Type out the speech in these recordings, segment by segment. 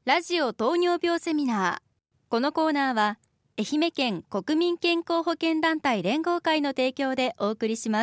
ラジオ糖尿病セミナー。このコーナーは愛媛県国民健康保険団体連合会の提供でお送りします。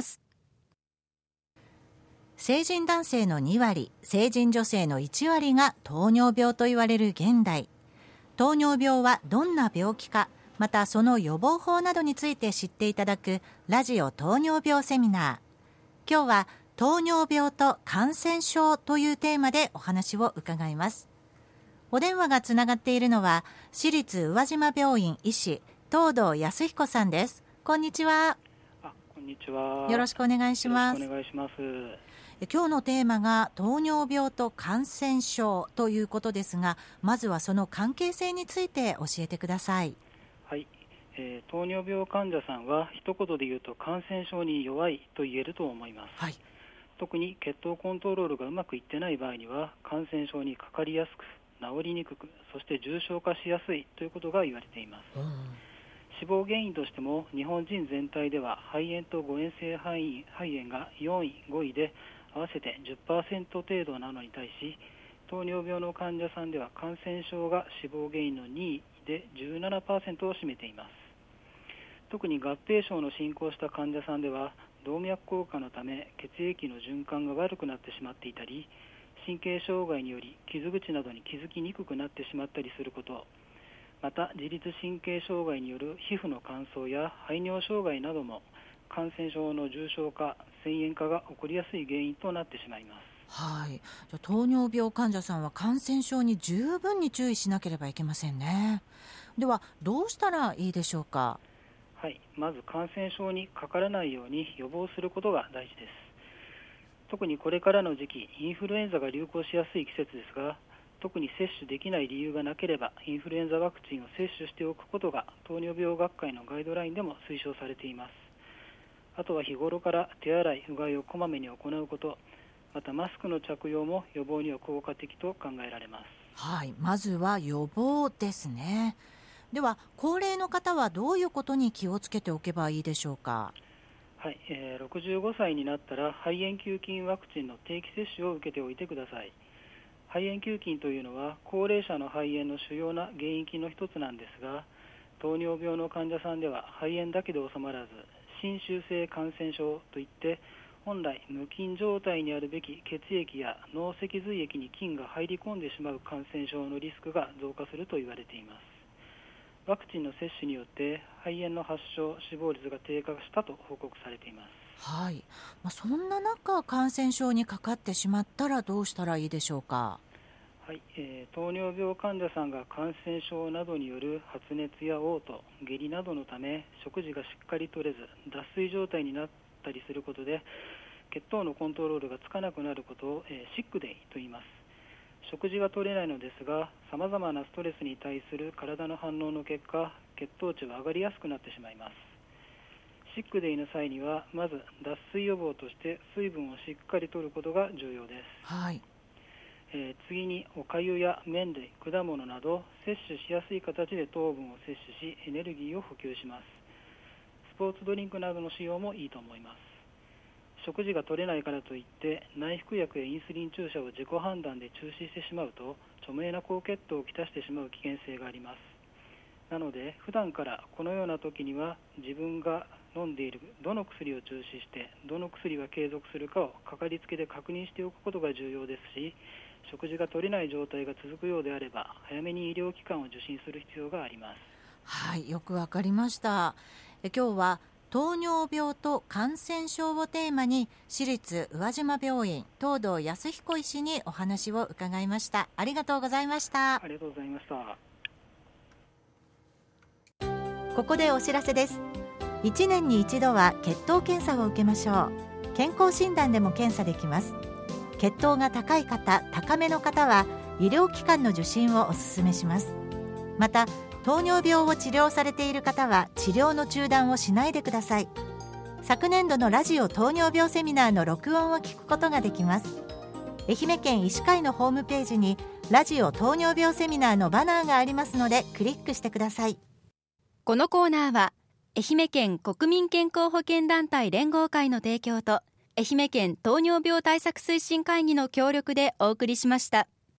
成人男性の2割、成人女性の1割が糖尿病と言われる現代。糖尿病はどんな病気か、またその予防法などについて知っていただくラジオ糖尿病セミナー。今日は糖尿病と感染症というテーマでお話を伺います。お電話がつながっているのは私立宇和島病院医師東堂康彦さんです。こんにちは。 こんにちは。 よろしくお願いします。 よろしくお願いします。 今日のテーマが糖尿病と感染症ということですが、まずはその関係性について教えてください。 はい、糖尿病患者さんは一言で言うと感染症に弱いと言えると思います。 はい、 特に血糖コントロールがうまくいってない場合には感染症にかかりやすく、治りにくく、そして重症化しやすいということが言われています。死亡原因としても日本人全体では肺炎と誤嚥性肺炎が4位、5位で合わせて 10% 程度なのに対し、糖尿病の患者さんでは感染症が死亡原因の2位で 17% を占めています。特に合併症の進行した患者さんでは動脈硬化のため血液の循環が悪くなってしまっていたり、神経障害により傷口などに気づきにくくなってしまったりすること、また自律神経障害による皮膚の乾燥や排尿障害なども感染症の重症化、遷延化が起こりやすい原因となってしまいます。 はい、じゃあ糖尿病患者さんは感染症に十分に注意しなければいけませんね。ではどうしたらいいでしょうか。 はい、まず感染症にかからないように予防することが大事です。特にこれからの時期、インフルエンザが流行しやすい季節ですが、特に接種できない理由がなければインフルエンザワクチンを接種しておくことが糖尿病学会のガイドラインでも推奨されています。あとは日頃から手洗い、うがいをこまめに行うこと、またマスクの着用も予防には効果的と考えられます。 はい、まずは予防ですね。では高齢の方はどういうことに気をつけておけばいいでしょうか。 はい、65歳になったら肺炎球菌ワクチンの定期接種を受けておいてください。肺炎球菌というのは高齢者の肺炎の主要な原因菌の一つなんですが、糖尿病の患者さんでは肺炎だけで収まらず侵襲性感染症といって本来無菌状態にあるべき血液や脳脊髄液に菌が入り込んでしまう感染症のリスクが増加すると言われています。ワクチンの接種によって肺炎の発症、死亡率が低下したと報告されています。 はい、そんな中感染症にかかってしまったらどうしたらいいでしょうか。 はい、糖尿病患者さんが感染症などによる発熱や嘔吐、下痢などのため食事がしっかりとれず脱水状態になったりすることで血糖のコントロールがつかなくなることを、シックデイと言います。食事が取れないのですが、さまざまなストレスに対する体の反応の結果、血糖値は上がりやすくなってしまいます。シックデイの際にはまず脱水予防として水分をしっかり摂ることが重要です。 はい、 次におかゆや麺類、果物など摂取しやすい形で糖分を摂取しエネルギーを補給します。スポーツドリンクなどの使用もいいと思います。食事が取れないからといって内服薬やインスリン注射を自己判断で中止してしまうと著名な高血糖をきたしてしまう危険性があります。なので普段からこのような時には自分が飲んでいるどの薬を中止してどの薬が継続するかをかかりつけで確認しておくことが重要ですし、食事が取れない状態が続くようであれば早めに医療機関を受診する必要があります。 はい、よくわかりました。今日は糖尿病と感染症をテーマに私立宇和島病院東堂康彦医師にお話を伺いました。ありがとうございました。 ありがとうございました。 ここでお知らせです。1年に一度は血糖検査を受けましょう。健康診断でも検査できます。血糖が高い方、高めの方は医療機関の受診をお勧めします。また糖尿病を治療されている方は治療の中断をしないでください。昨年度のラジオ糖尿病セミナーの録音を聞くことができます。愛媛県医師会のホームページにラジオ糖尿病セミナーのバナーがありますのでクリックしてください。 このコーナーは愛媛県国民健康保険団体連合会の提供と愛媛県糖尿病対策推進会議の協力でお送りしました。